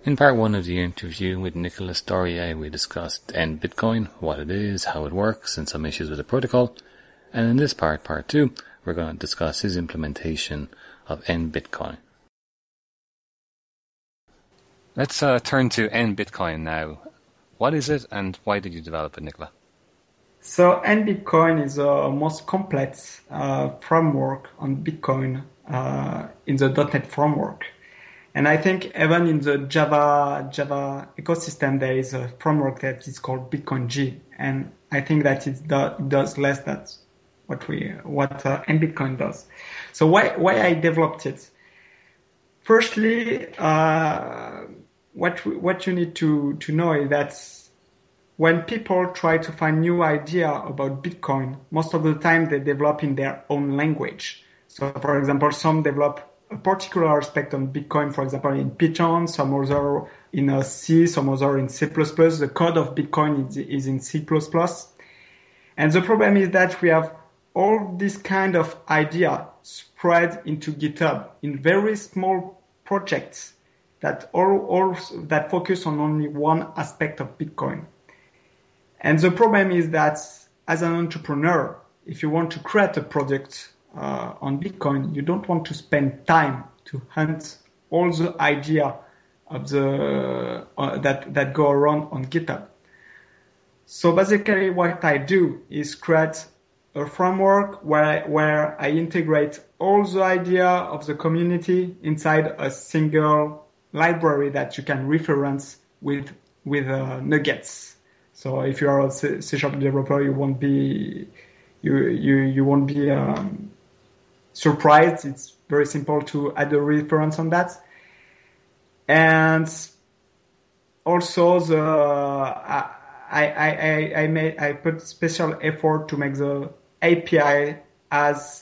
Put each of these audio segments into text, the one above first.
In part one of the interview with Nicolas Dorier, we discussed NBitcoin, what it is, how it works, and some issues with the protocol. And in this part two, we're going to discuss his implementation of NBitcoin. Let's turn to NBitcoin now. What is it, and why did you develop it, Nicolas? So NBitcoin is the most complex framework on Bitcoin in the .NET framework. And I think even in the Java ecosystem, there is a framework that is called Bitcoin G. And I think that it does less than what NBitcoin does. So why I developed it? Firstly, what you need to know is that when people try to find new idea about Bitcoin, most of the time they develop in their own language. So, for example, some develop a particular aspect on Bitcoin, for example, in Python, some other in C, some other in C++. The code of Bitcoin is in C++. And the problem is that we have all this kind of idea spread into GitHub in very small projects that that focus on only one aspect of Bitcoin. And the problem is that as an entrepreneur, if you want to create a product on Bitcoin, you don't want to spend time to hunt all the idea of the that go around on GitHub. So basically, what I do is create a framework where I integrate all the idea of the community inside a single library that you can reference with nuggets. So if you are a C# developer, you won't be surprised. It's very simple to add a reference on that. And also I put special effort to make the API as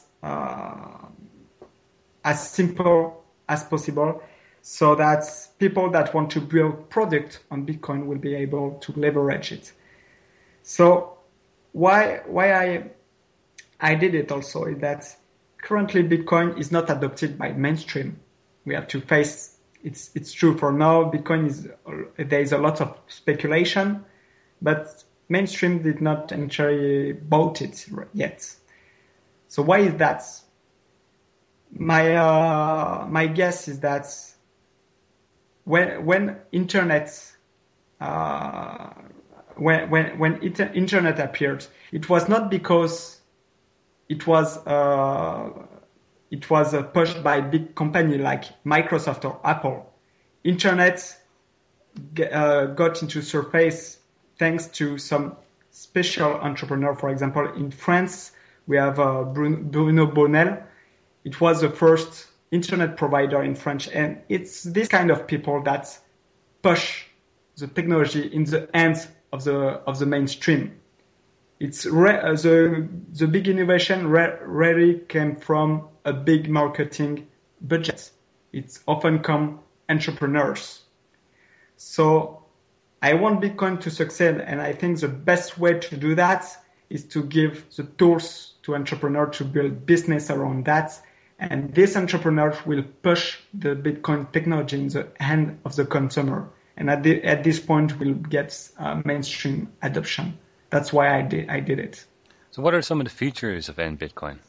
simple as possible, so that people that want to build product on Bitcoin will be able to leverage it. So why I did it also is that currently Bitcoin is not adopted by mainstream. We have to face it's true for now. Bitcoin there is a lot of speculation, but mainstream did not actually bought it yet. So why is that? My guess is that when internet appeared, it was not because it was pushed by big company like Microsoft or Apple. Internet got into surface thanks to some special entrepreneur. For example, in France, we have Bruno Bonnel. It was the first internet provider in France, and it's this kind of people that push the technology in the hands of the mainstream. It's the big innovation rarely came from a big marketing budget. It's often come entrepreneurs. So I want Bitcoin to succeed, and I think the best way to do that is to give the tools to entrepreneurs to build business around that. And these entrepreneurs will push the Bitcoin technology in the hand of the consumer. And at this point, we'll get mainstream adoption. That's why I did it. So what are some of the features of NBitcoin?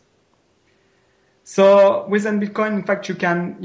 So with NBitcoin, in fact, you can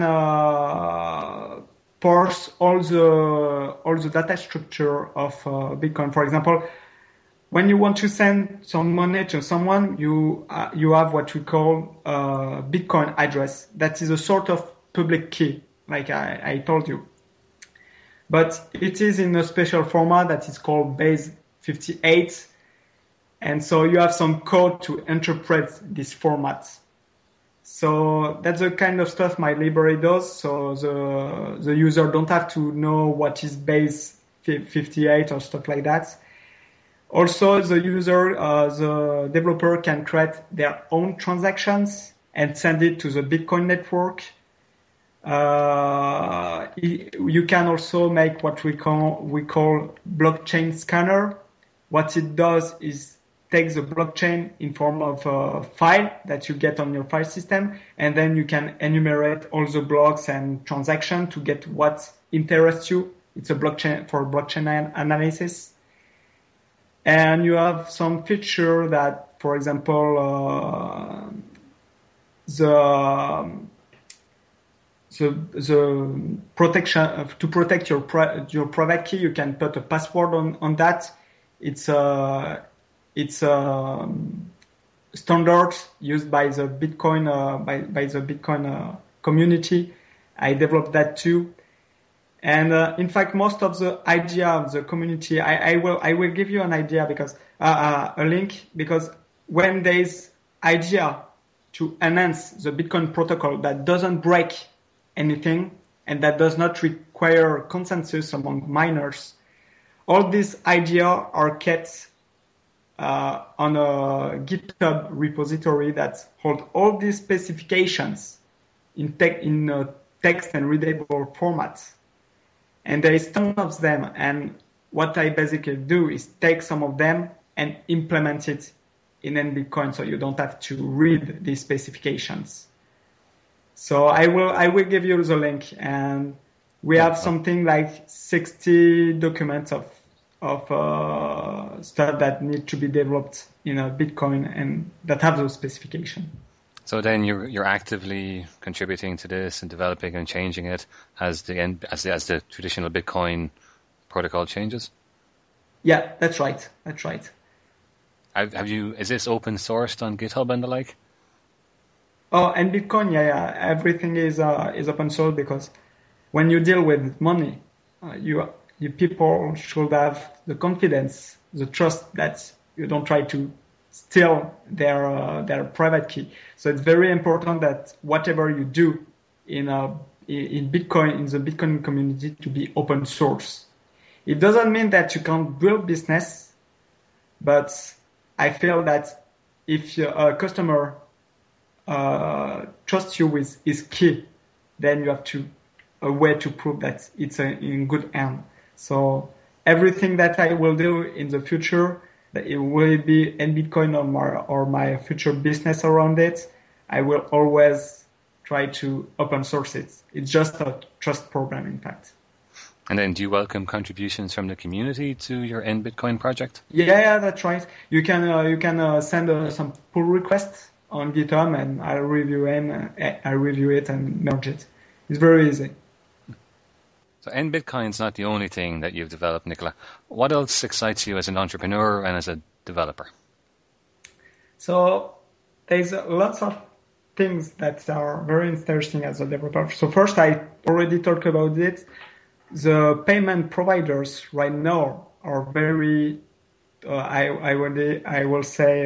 parse all the data structure of Bitcoin. For example, when you want to send some money to someone, you have what we call a Bitcoin address. That is a sort of public key, like I told you. But it is in a special format that is called base58. And so you have some code to interpret this format. So that's the kind of stuff my library does. So the user don't have to know what is base58 or stuff like that. Also, the developer can create their own transactions and send it to the Bitcoin network. You can also make what we call blockchain scanner. What it does is take the blockchain in form of a file that you get on your file system, and then you can enumerate all the blocks and transactions to get what interests you. It's a blockchain for blockchain analysis. And you have some feature that, for example, the protection to protect your private key, you can put a password on that. It's standards used by the Bitcoin by the Bitcoin community. I developed that too. And in fact, most of the idea of the community, I will give you an idea because a link, because when there's idea to enhance the Bitcoin protocol that doesn't break anything and that does not require consensus among miners, all these ideas are kept on a GitHub repository that holds all these specifications in text and readable formats. And there is tons of them. And what I basically do is take some of them and implement it in NBitcoin, so you don't have to read these specifications. So I will give you the link, and we have something like 60 documents of stuff that need to be developed in a Bitcoin and that have those specifications. So then you're actively contributing to this and developing and changing it as the traditional Bitcoin protocol changes? Yeah, that's right. That's right. Is this open sourced on GitHub and the like? Oh, and Bitcoin, yeah. Everything is open source because when you deal with money, you people should have the confidence, the trust that you don't try to steal their private key. So it's very important that whatever you do in Bitcoin, in the Bitcoin community, to be open source. It doesn't mean that you can't build business, but I feel that if a customer trusts you with his key, then you have a way to prove that it's in good hand. So everything that I will do in the future, it will be in Bitcoin or my future business around it, I will always try to open source it. It's just a trust program, in fact. And then do you welcome contributions from the community to your NBitcoin project? Yeah, that's right. You can send some pull requests on GitHub, and I'll review it and merge it. It's very easy. So NBitcoin's not the only thing that you've developed, Nicolas. What else excites you as an entrepreneur and as a developer? So there's lots of things that are very interesting as a developer. So first, I already talked about it. The payment providers right now are very, I will say,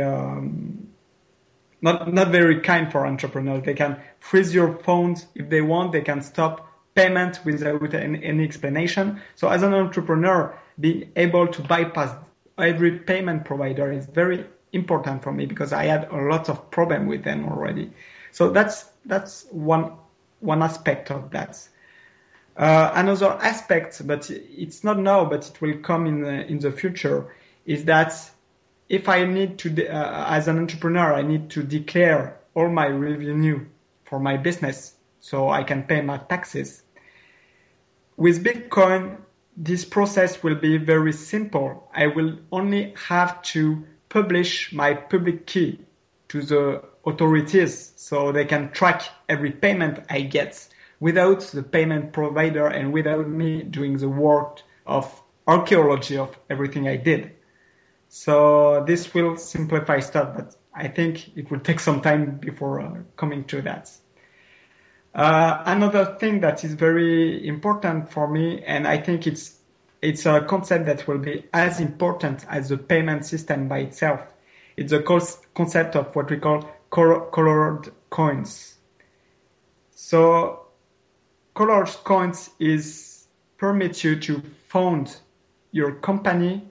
not very kind for entrepreneurs. They can freeze your phones if they want. They can stop payment without any explanation. So as an entrepreneur, being able to bypass every payment provider is very important for me because I had a lot of problem with them already. So that's one aspect of that. Another aspect, but it's not now, but it will come in the future, is that if I need to, as an entrepreneur, I need to declare all my revenue for my business so I can pay my taxes. With Bitcoin, this process will be very simple. I will only have to publish my public key to the authorities so they can track every payment I get without the payment provider and without me doing the work of archaeology of everything I did. So this will simplify stuff, but I think it will take some time before coming to that. Another thing that is very important for me, and I think it's a concept that will be as important as the payment system by itself. It's the concept of what we call colored coins. So colored coins permit you to found your company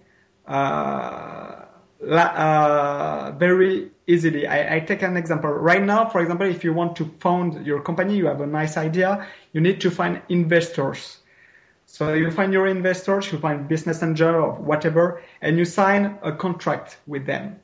very easily. I take an example. Right now, for example, if you want to found your company, you have a nice idea, you need to find investors. So you find your investors, you find business angel or whatever, and you sign a contract with them.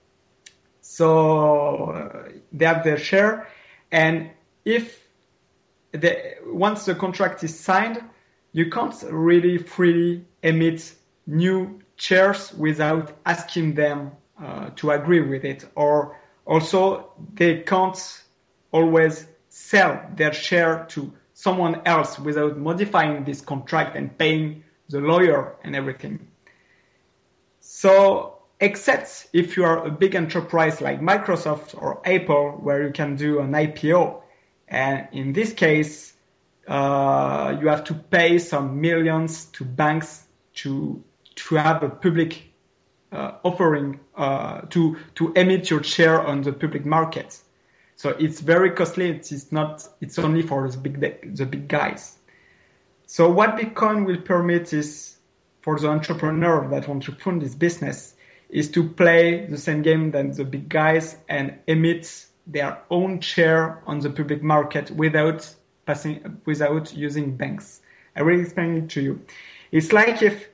So they have their share, and once the contract is signed, you can't really freely emit new shares without asking them to agree with it. Or also, they can't always sell their share to someone else without modifying this contract and paying the lawyer and everything. So, except if you are a big enterprise like Microsoft or Apple, where you can do an IPO, and in this case, you have to pay some millions to banks to have a public offering to emit your share on the public market. So it's very costly. It's only for the big guys. So what Bitcoin will permit is for the entrepreneur that want to fund this business is to play the same game than the big guys and emit their own share on the public market without using banks. I will explain it to you. It's like if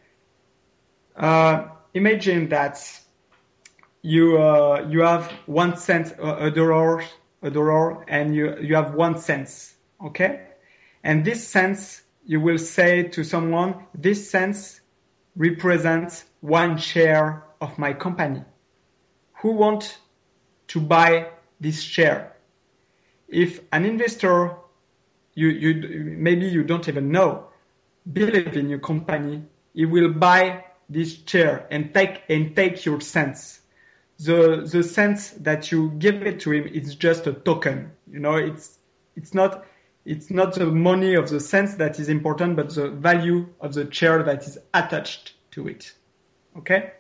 imagine that you have 1 cent a dollar, and you have 1 cent, okay? And this cent, you will say to someone, this cent represents 1 share of my company. Who want to buy this share? If an investor, maybe you don't even know, believe in your company, he will buy this share and take your cents. The cents that you give it to him is just a token. It's not the money of the cents that is important, but the value of the share that is attached to it. Okay?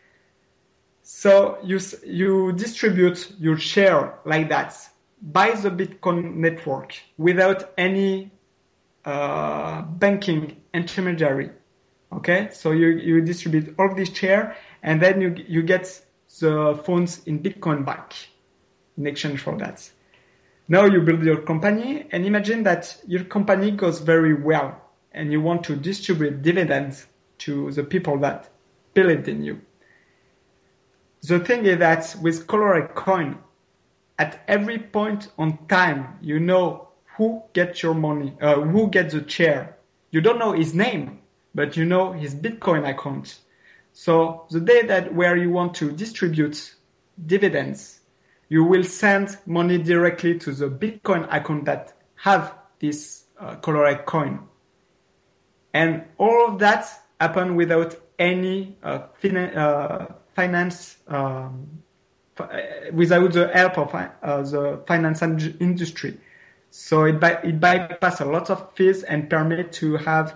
So you distribute your share like that by the Bitcoin network without any banking intermediary. Okay, so you distribute all this share, and then you get the funds in Bitcoin back in exchange for that. Now you build your company, and imagine that your company goes very well, and you want to distribute dividends to the people that believed in you. The thing is that with Colored Coin, at every point on time, you know who gets your money, who gets the share. You don't know his name, but you know his Bitcoin account. So the day where you want to distribute dividends, you will send money directly to the Bitcoin account that have this Colored Coin. And all of that happen without any finance, without the help of the finance industry. So it bypass a lot of fees and permit to have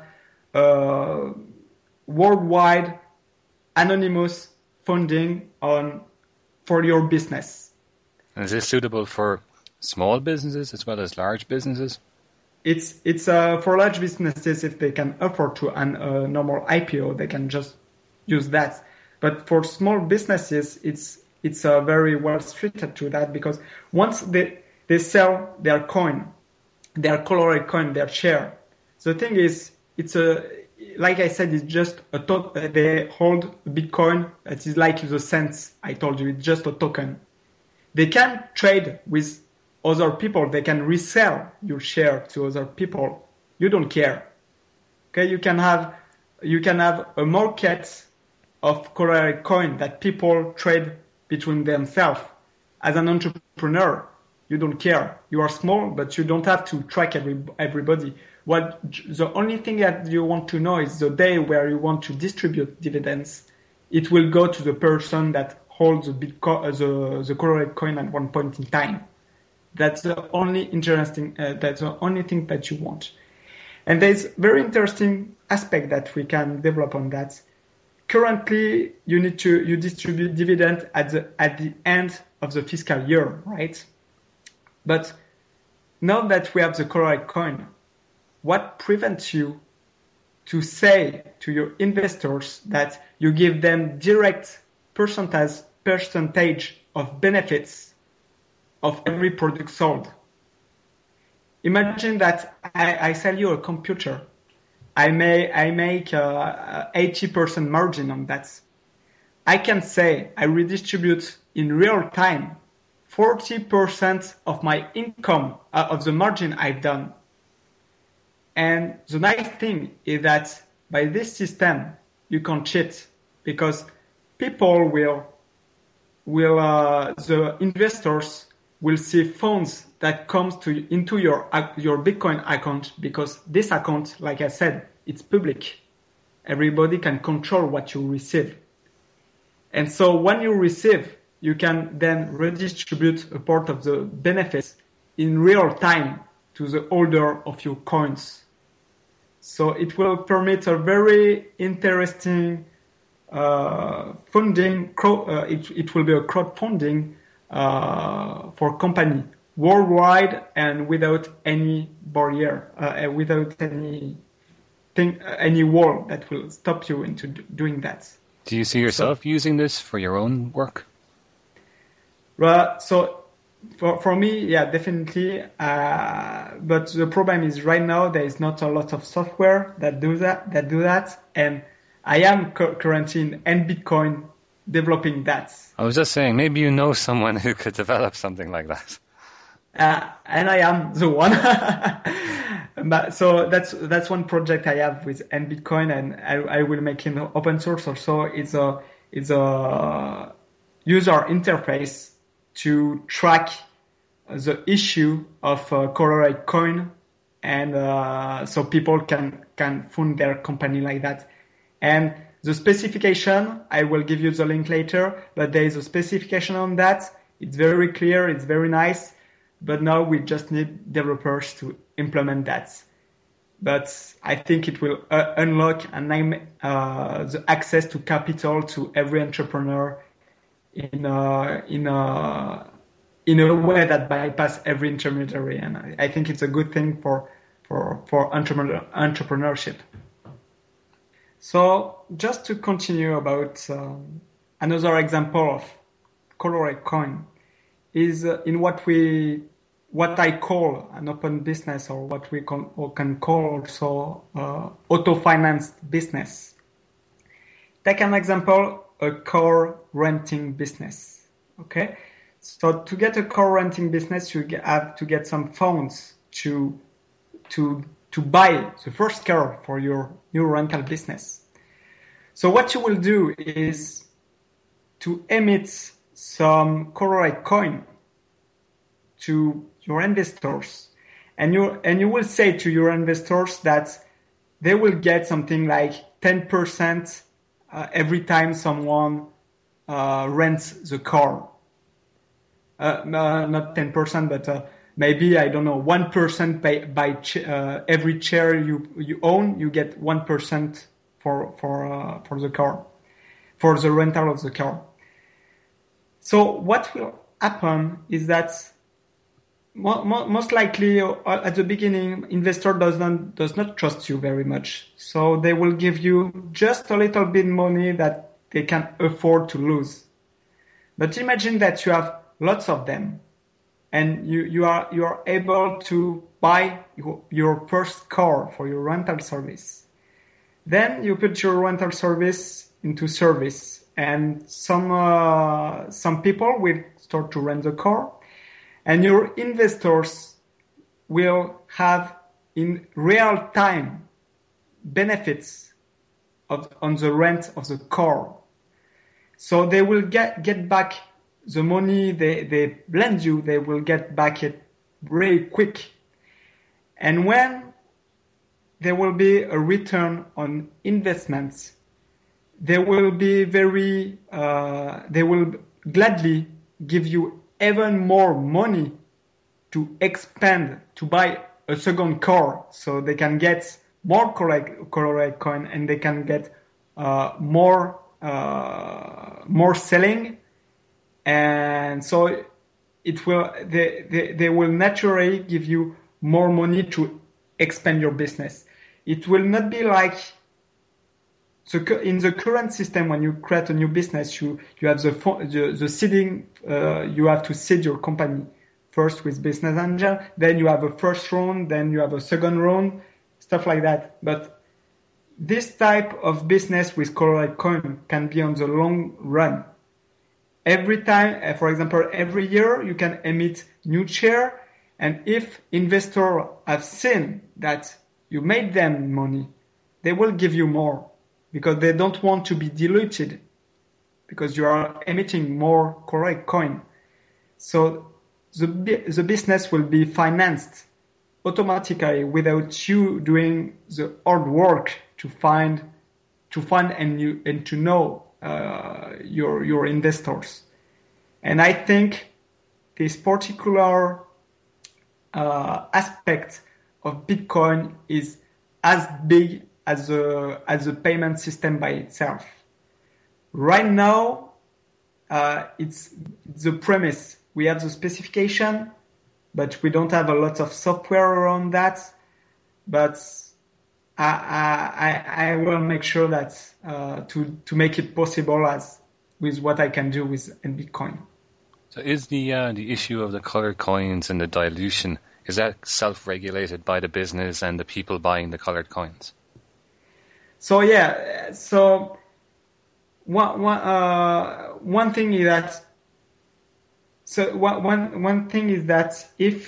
worldwide anonymous funding for your business. And is this suitable for small businesses as well as large businesses? It's for large businesses, if they can afford to a normal IPO, they can just use that. But for small businesses, it's very well suited to that, because once they sell their coin, their Colored Coin, their share. The thing is, like I said, it's just they hold Bitcoin that is like the cents I told you. It's just a token. They can trade with other people. They can resell your share to other people. You don't care. Okay, you can have a market of Colored Coin that people trade between themselves. As an entrepreneur, you don't care. You are small, but you don't have to track everybody. The only thing that you want to know is the day where you want to distribute dividends. It will go to the person that holds the Bitcoin, the Colored Coin at one point in time. That's the only that's the only thing that you want. And there's very interesting aspect that we can develop on that. Currently, you distribute dividend at the end of the fiscal year, right? But now that we have the Colored Coin, what prevents you to say to your investors that you give them direct percentage of benefits of every product sold? Imagine that I sell you a computer. I make 80% margin on that. I can say I redistribute in real time 40% of my income of the margin I've done. And the nice thing is that by this system, you can't cheat because people the investors will see funds that comes into your Bitcoin account, because this account, like I said, it's public. Everybody can control what you receive. And so when you receive, you can then redistribute a part of the benefits in real time to the holder of your coins. So it will permit a very interesting funding. It will be a crowdfunding for company worldwide and without any barrier, without any wall that will stop you into doing that. Do you see yourself using this for your own work? So for me, yeah, definitely. But the problem is right now there is not a lot of software that do that, and I am currently in nBitcoin developing that. I was just saying, maybe you know someone who could develop something like that. And I am the one. But so that's one project I have with nBitcoin, and I will make it open source also. It's a user interface to track the issue of Colourite coin, and so people can fund their company like that. And the specification, I will give you the link later, but there is a specification on that. It's very clear, it's very nice, but now we just need developers to implement that. But I think it will unlock the access to capital to every entrepreneur in a way that bypass every intermediary, and I think it's a good thing for entrepreneurship. So just to continue about another example of Colourite coin is in what I call an open business, or what we can call also auto-financed business. Take an example, a car renting business. Okay, so to get a car renting business, you have to get some funds to buy the first car for your new rental business. So what you will do is to emit some Colourite coin to your investors, and you will say to your investors that they will get something like 10% every time someone rents the car. Not 10%, but maybe, I don't know, 1% by every chair you own, you get 1% for the car, for the rental of the car. So what will happen is that most likely at the beginning, investor does not trust you very much. So they will give you just a little bit money that they can afford to lose. But imagine that you have lots of them, and you are able to buy your first car for your rental service. Then you put your rental service into service, and some people will start to rent the car, and your investors will have in real time benefits on the rent of the car. So they will get back the money they lend you, they will get back it very quick. And when there will be a return on investments, they will gladly give you even more money to expand, to buy a second car, so they can get more Colourite coin, and they can get more selling, and so they will naturally give you more money to expand your business. It will not be like in the current system. When you create a new business, you have the seeding. You have to seed your company first with business angel. Then you have a first round. Then you have a second round, stuff like that. But this type of business with Colourite coin can be on the long run. Every time, for example, every year you can emit new share, and if investors have seen that you made them money, they will give you more because they don't want to be diluted because you are emitting more correct coin. So the business will be financed automatically without you doing the hard work to find and to know your investors. And I think this particular aspect of Bitcoin is as big as a payment system by itself. Right now, it's the premise. We have the specification, but we don't have a lot of software around that. But I will make sure that to make it possible as with what I can do with Bitcoin. So is the issue of the colored coins and the dilution, is that self-regulated by the business and the people buying the colored coins? So yeah, so one thing is that if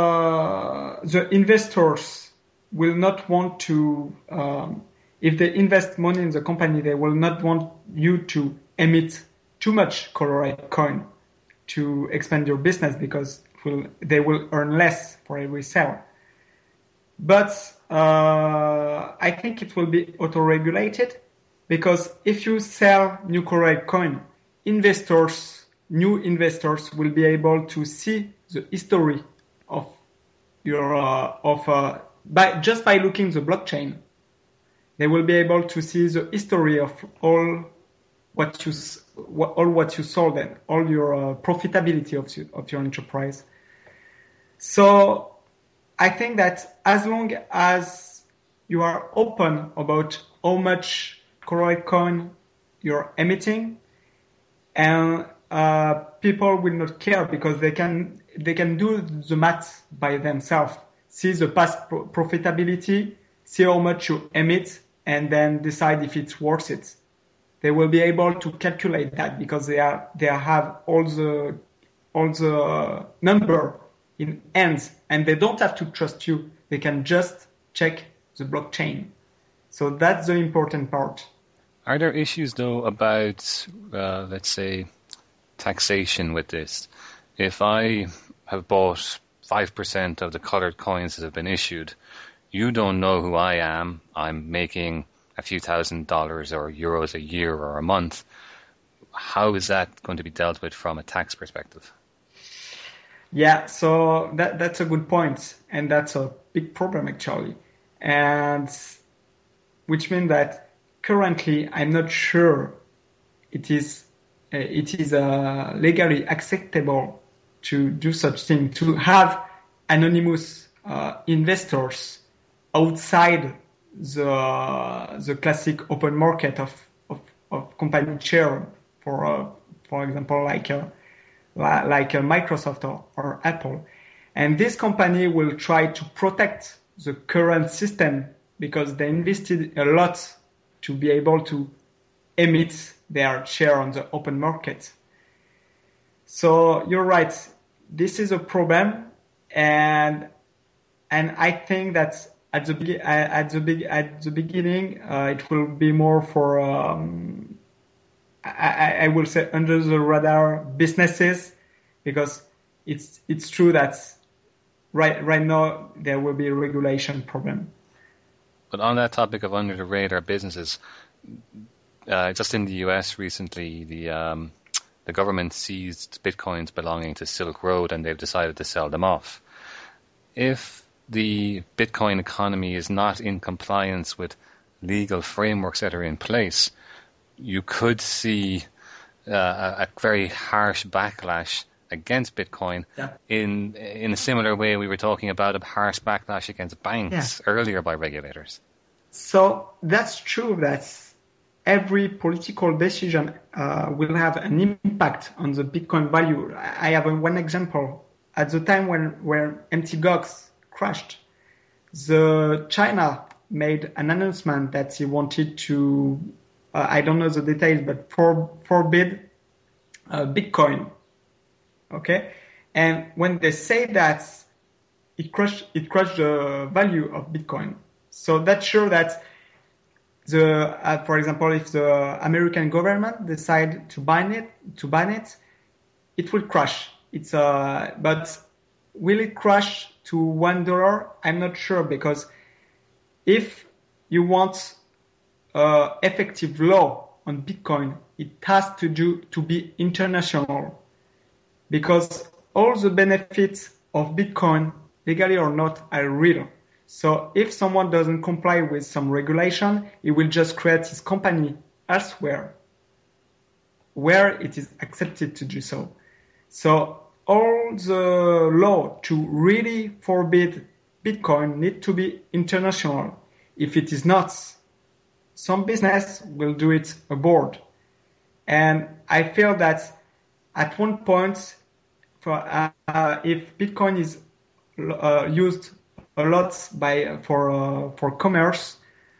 the investors will not want to, if they invest money in the company, they will not want you to emit too much colored coin to expand your business because they will earn less for every sale. But I think it will be auto-regulated because if you sell new correct coin, new investors will be able to see the history of your just by looking the blockchain. They will be able to see the history of all what you sold and all your profitability of your enterprise. So I think that as long as you are open about how much correct coin you're emitting, and people will not care because they can do the math by themselves, see the past profitability, see how much you emit, and then decide if it's worth it. They will be able to calculate that because they have all the number in hands, and they don't have to trust you. They can just check the blockchain. So that's the important part. Are there issues though about, let's say, taxation with this? If I have bought 5% of the colored coins that have been issued, you don't know who I am. I'm making a few $1,000s or euros a year or a month. How is that going to be dealt with from a tax perspective? Yeah, so that's a good point, and that's a big problem actually, and which means that currently I'm not sure it is legally acceptable to do such thing, to have anonymous investors outside the classic open market of company share, for example, like Microsoft or Apple. And this company will try to protect the current system because they invested a lot to be able to emit their share on the open market. So you're right. This is a problem, and I think that at the beginning it will be more for I will say under the radar businesses, because it's true that right now there will be a regulation problem. But on that topic of under the radar businesses, just in the US recently, the government seized bitcoins belonging to Silk Road, and they've decided to sell them off. If the Bitcoin economy is not in compliance with legal frameworks that are in place, you could see a very harsh backlash against Bitcoin. Yeah. In a similar way we were talking about a harsh backlash against banks earlier by regulators. So that's true that every political decision will have an impact on the Bitcoin value. I have one example. At the time when Mt. Gox crashed, China made an announcement that he wanted to, I don't know the details, but forbid Bitcoin. Okay, and when they say that, it crushed the value of Bitcoin. So that's sure that for example, if the American government decide to ban it, it will crash. But will it crash to $1? I'm not sure, because if you want effective law on Bitcoin, it has to be international, because all the benefits of Bitcoin, legally or not, are real. So if someone doesn't comply with some regulation, he will just create his company elsewhere where it is accepted to do so. So all the law to really forbid Bitcoin need to be international. If it is not, some business will do it abroad. And I feel that at one point, if Bitcoin is used a lot for commerce,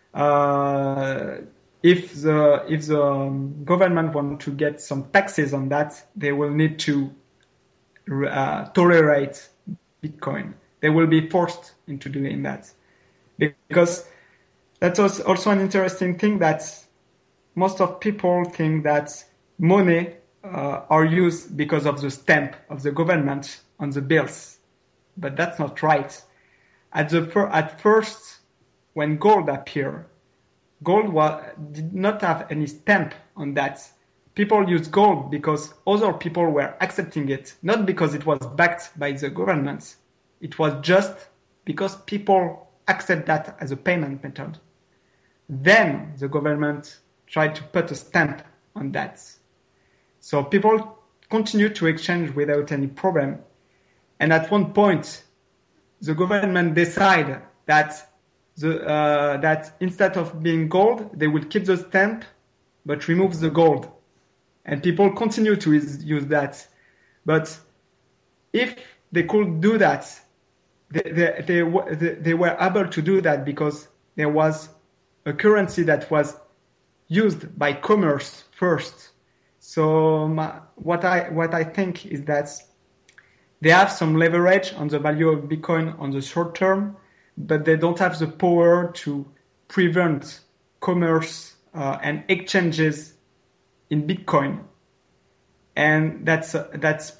if the government want to get some taxes on that, they will need to tolerate Bitcoin. They will be forced into doing that, because that's also an interesting thing, that most of people think that money are used because of the stamp of the government on the bills, but that's not right. At first, when gold appeared, gold did not have any stamp on that. People used gold because other people were accepting it, not because it was backed by the government. It was just because people accept that as a payment method. Then the government tried to put a stamp on that. So people continued to exchange without any problem. And at one point, the government decided that that instead of being gold, they will keep the stamp but remove the gold. And people continue to use that. But if they could do that, they were able to do that because there was a currency that was used by commerce first. So what I think is that they have some leverage on the value of Bitcoin on the short term, but they don't have the power to prevent commerce and exchanges in Bitcoin. And the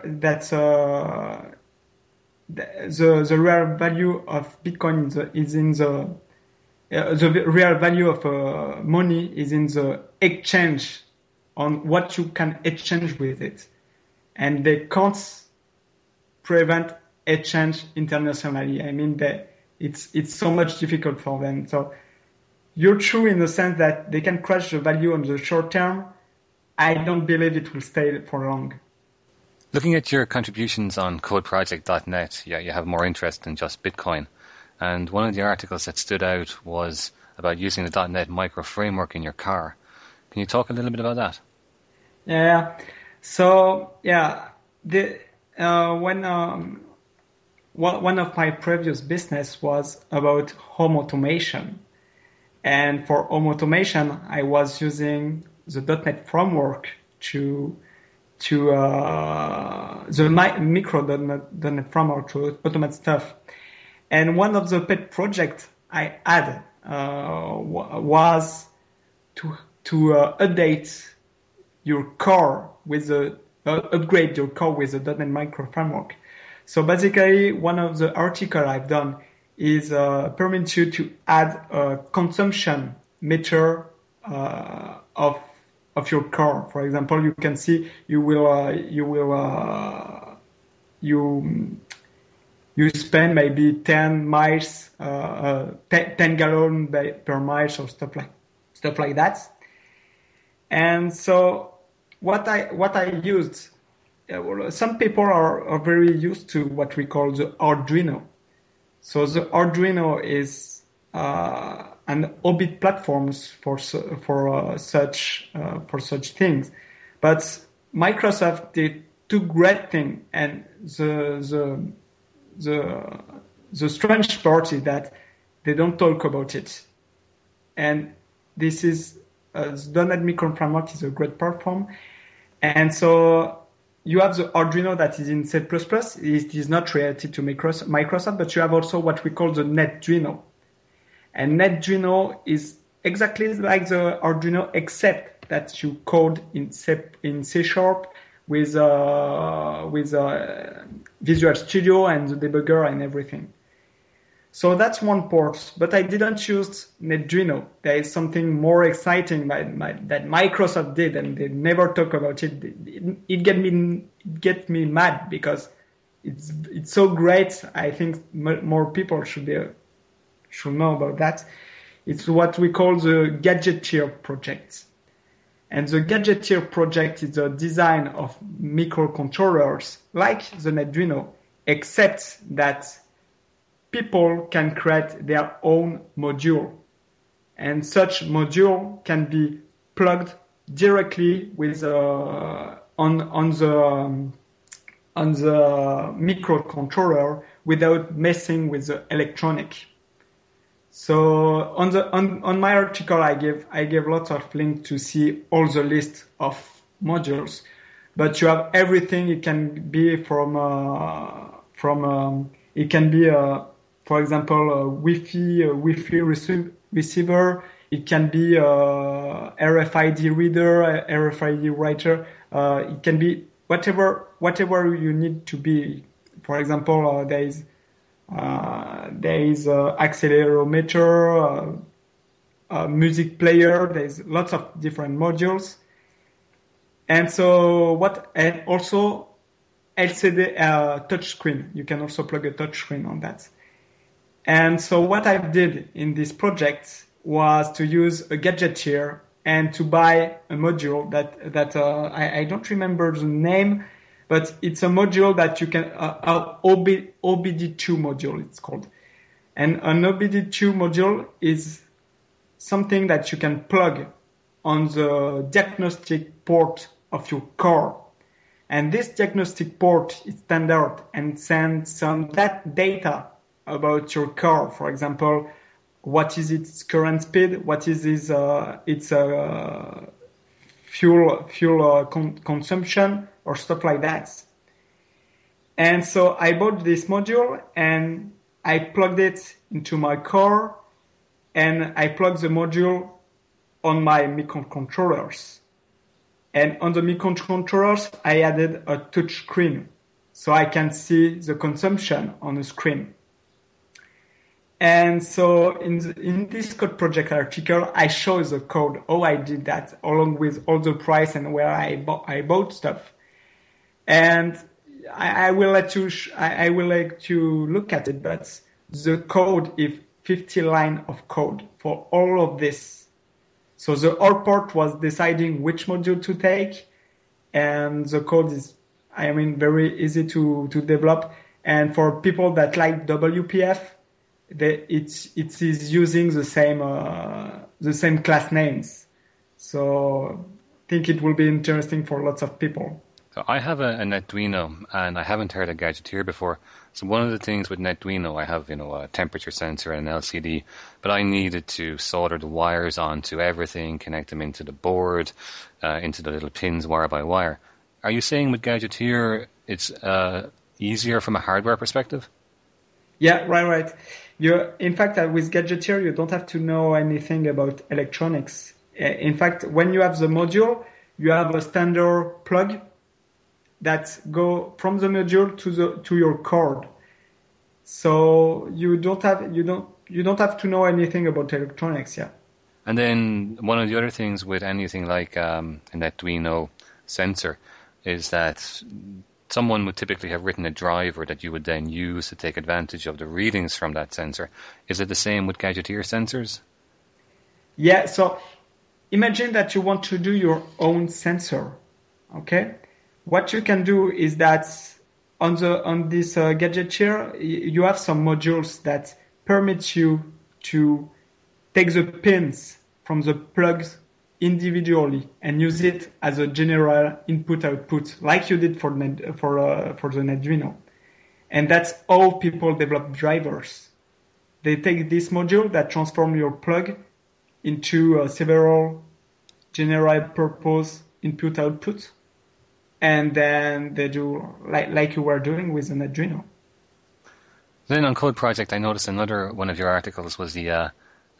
real value of Bitcoin is in the real value of money is in the exchange, on what you can exchange with it, and they can't prevent exchange internationally. I mean, it's so much difficult for them. So you're true in the sense that they can crash the value on the short term. I don't believe it will stay for long. Looking at your contributions on codeproject.net, you have more interest than just Bitcoin. And one of the articles that stood out was about using the .NET micro framework in your car. Can you talk a little bit about that? Yeah. So, one of my previous business was about home automation. And for home automation, I was using the .NET framework to the micro.NET framework to automate stuff. And one of the pet projects I had was to update your core with upgrade your core with the .NET Micro framework. So basically, one of the articles I've done is permit you to add a consumption meter of your core. For example, you can see you spend maybe 10 miles, 10 gallons per mile, or stuff like that. And so what I used, some people are very used to what we call the Arduino. So the Arduino is an Orbit platforms for such things, but Microsoft did two great things, and the strange part is that they don't talk about it. And this is the .NET Micro framework is a great platform, and so you have the Arduino that is in C++. It is not related to Microsoft, but you have also what we call the NetDuino. And NetDuino is exactly like the Arduino, except that you code in C Sharp with Visual Studio and the debugger and everything. So that's one port, but I didn't use NetDuino. There is something more exciting that Microsoft did, and they never talk about it. It get me mad because it's so great. I think more people should know about that. It's what we call the Gadgeteer project. And the Gadgeteer project is the design of microcontrollers like the NetDuino, except that people can create their own module. And such module can be plugged directly with on the microcontroller without messing with the electronic. So on my article, I gave lots of links to see all the list of modules, but you have everything. It can be it can be for example, a Wi-Fi receiver. It can be RFID reader, RFID writer. It can be whatever you need to be. For example, there is accelerometer, a music player. There's lots of different modules, and also LCD touchscreen. You can also plug a touchscreen on that. And so what I did in this project was to use a Gadgeteer and to buy a module that I don't remember the name, but it's a module that you can OBD2 module it's called. And an OBD2 module is something that you can plug on the diagnostic port of your car. And this diagnostic port is standard and sends some data about your car. For example, what is its current speed? What is its fuel consumption or stuff like that. And so I bought this module and I plugged it into my car, and I plugged the module on my microcontrollers. And on the microcontrollers, I added a touch screen so I can see the consumption on the screen. And so in this code project article, I show the code, how I did that, along with all the price and where I bought stuff. And I will let you look at it, but the code is 50 lines of code for all of this. So the whole part was deciding which module to take, and the code is, very easy to develop. And for people that like WPF, it is using the same class names. So I think it will be interesting for lots of people. So I have a NetDuino, and I haven't heard of Gadgeteer before. So one of the things with NetDuino, I have, a temperature sensor and an LCD, but I needed to solder the wires onto everything, connect them into the board, into the little pins wire by wire. Are you saying with Gadgeteer it's easier from a hardware perspective? Yeah, right. In fact, with Gadgeteer, you don't have to know anything about electronics. In fact, when you have the module, you have a standard plug that go from the module to your cord. So you don't have to know anything about electronics, yeah. And then one of the other things with anything like a NetDuino sensor is that someone would typically have written a driver that you would then use to take advantage of the readings from that sensor. Is it the same with Gadgeteer sensors? Yeah, so imagine that you want to do your own sensor, okay? What you can do is that on this Gadgeteer, you have some modules that permit you to take the pins from the plugs individually and use it as a general input-output, like you did for the NetDuino. And that's how people develop drivers. They take this module that transforms your plug into several general-purpose input-output, and then they do like you were doing with the NetDuino. Then on Code Project, I noticed another one of your articles was the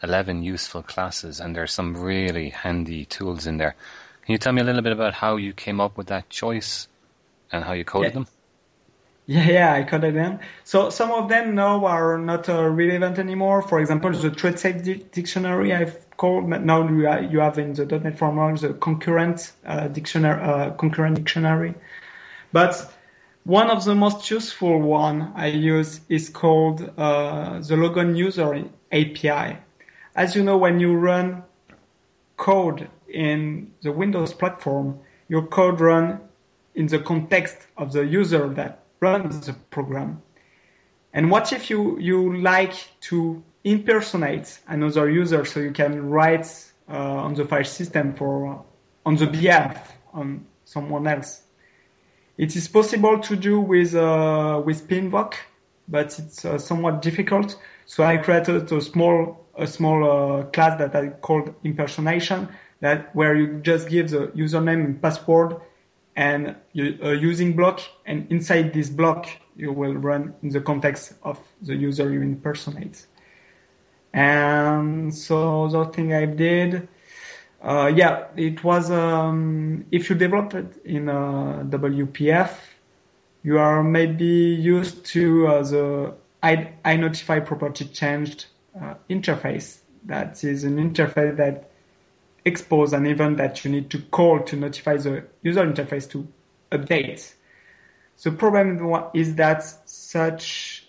11 useful classes, and there's some really handy tools in there. Can you tell me a little bit about how you came up with that choice and how you coded them? Yeah, I coded them. So some of them now are not relevant anymore. For example, the thread safe dictionary I've called now you have in the .NET framework the concurrent dictionary. But one of the most useful one I use is called the Logon User API. As you know, when you run code in the Windows platform, your code runs in the context of the user that runs the program. And what if you like to impersonate another user so you can write on the file system on the behalf of someone else? It is possible to do with Pinvoke, but it's somewhat difficult. So I created a small class that I called impersonation, where you just give the username and password and a using block, and inside this block you will run in the context of the user you impersonate. And so the thing I did, it was if you develop it in WPF, you are maybe used to the iNotify property changed interface. That is an interface that expose an event that you need to call to notify the user interface to update. The problem is that such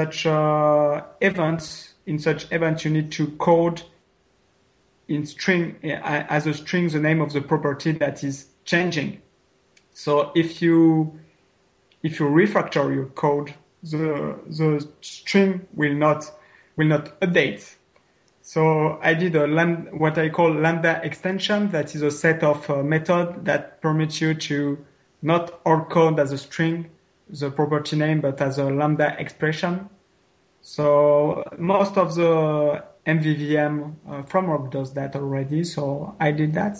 events you need to code in string as a string the name of the property that is changing. So if you refactor your code, the string will not update. So I did what I call Lambda extension. That is a set of methods that permits you to not hard code as a string the property name, but as a Lambda expression. So most of the MVVM framework does that already. So I did that.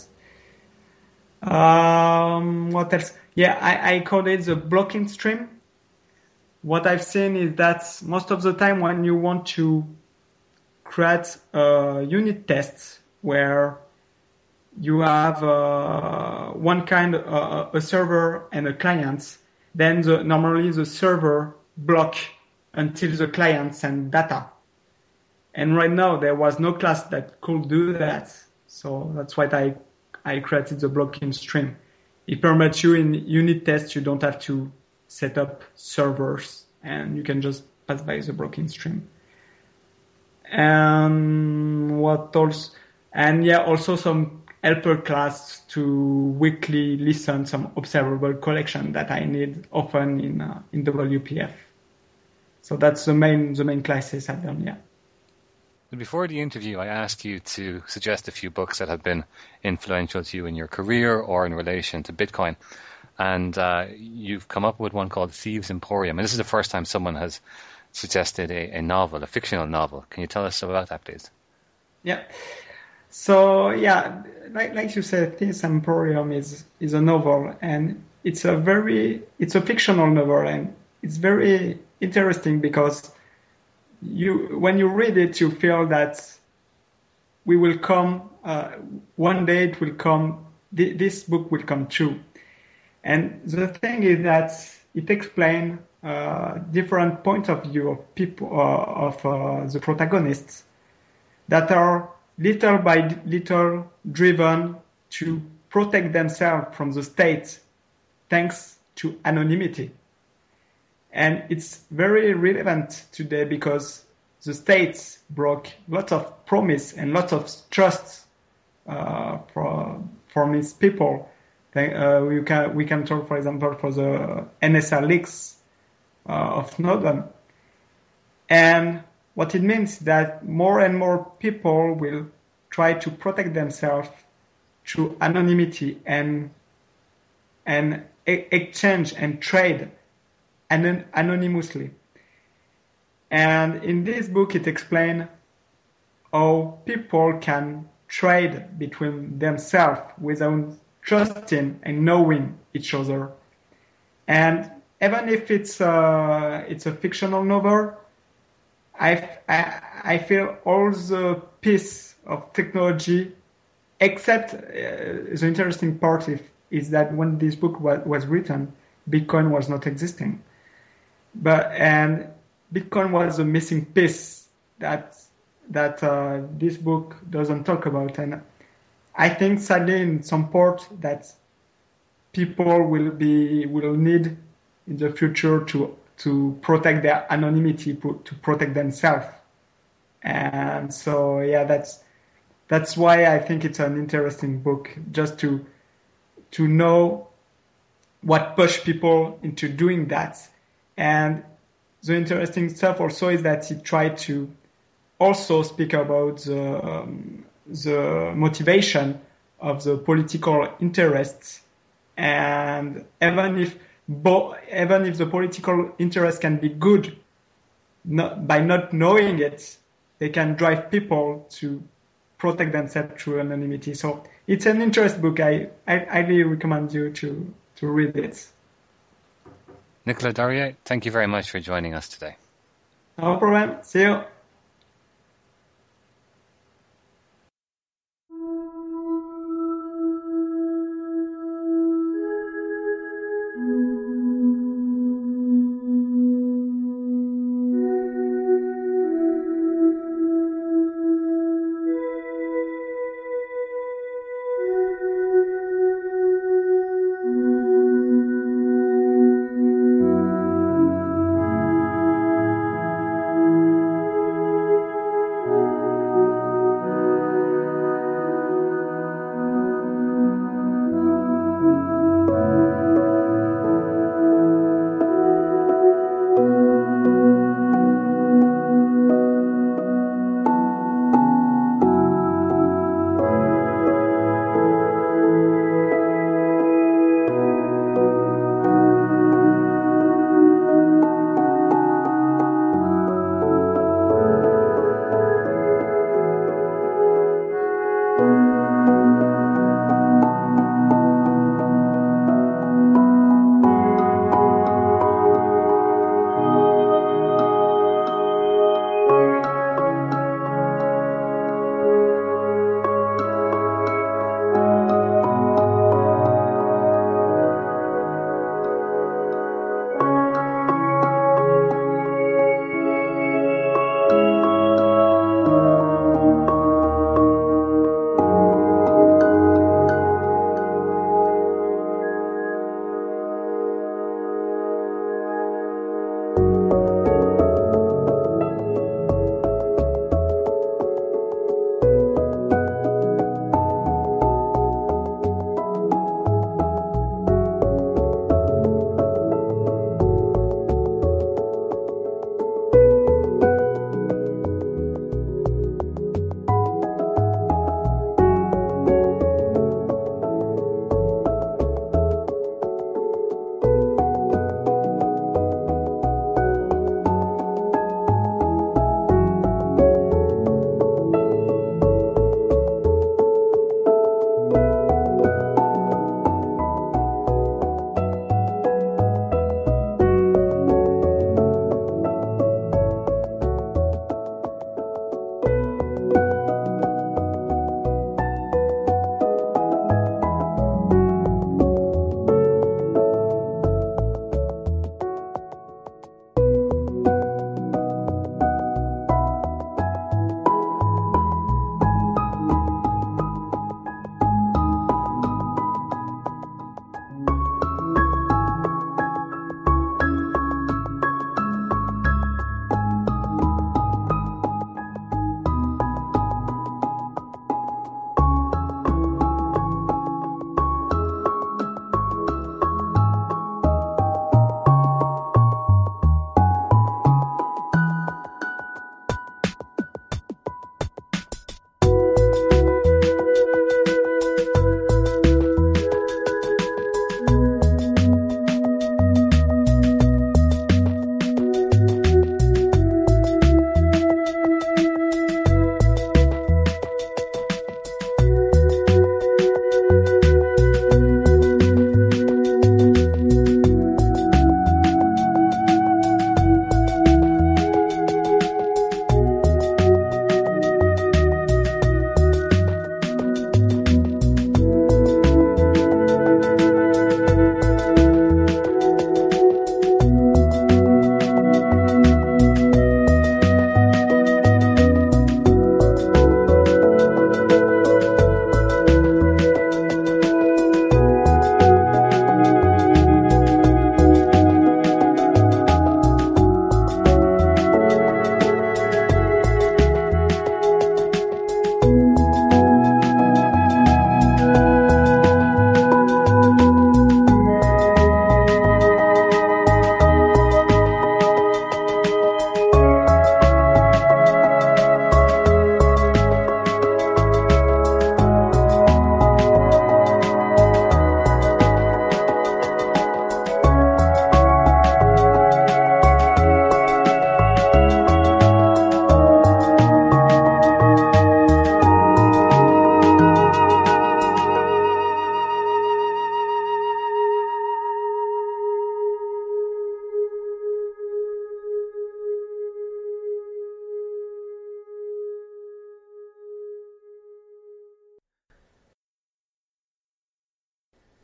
What else? Yeah, I coded the blocking stream. What I've seen is that most of the time when you want to create unit tests where you have one kind, a server and a client, then normally the server block until the client sends data. And right now there was no class that could do that. So that's why I created the blocking stream. It permits you in unit tests, you don't have to set up servers and you can just pass by the blocking stream. And what else? And yeah, also some helper class to weekly listen some observable collection that I need often in WPF. So that's the main classes I've done. Yeah. Before the interview, I asked you to suggest a few books that have been influential to you in your career or in relation to Bitcoin. And you've come up with one called Thieves' Emporium. And this is the first time someone has suggested a novel, a fictional novel. Can you tell us about that, please? Yeah. So, yeah, like you said, Thieves' Emporium is a novel, and it's a fictional novel, and it's very interesting because when you read it, you feel that one day it will come, this book will come true. And the thing is that it explains different point of view of people, of the protagonists that are little by little driven to protect themselves from the state thanks to anonymity. And it's very relevant today because the states broke lots of promise and lots of trust from its people. We can talk, for example, for the NSA leaks of Snowden. And what it means is that more and more people will try to protect themselves through anonymity and exchange and trade anonymously. And in this book, it explains how people can trade between themselves without trusting and knowing each other. And even if it's a fictional novel, I feel all the piece of technology, except the interesting part is that when this book was written, Bitcoin was not existing. And Bitcoin was a missing piece that this book doesn't talk about. And I think sadly in some part that people will need in the future to protect their anonymity, to protect themselves. And so yeah, that's why I think it's an interesting book, just to know what pushed people into doing that. And the interesting stuff also is that he tried to also speak about the motivation of the political interests. And even if the political interest can be good, by not knowing it, they can drive people to protect themselves through anonymity. So it's an interesting book. I highly recommend you to read it. Nicolas Dorier, thank you very much for joining us today. No problem. See you.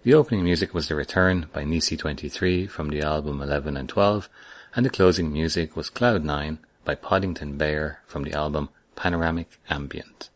The opening music was The Return by Nisi23 from the album 11 and 12, and the closing music was Cloud 9 by Poddington Bear from the album Panoramic Ambient.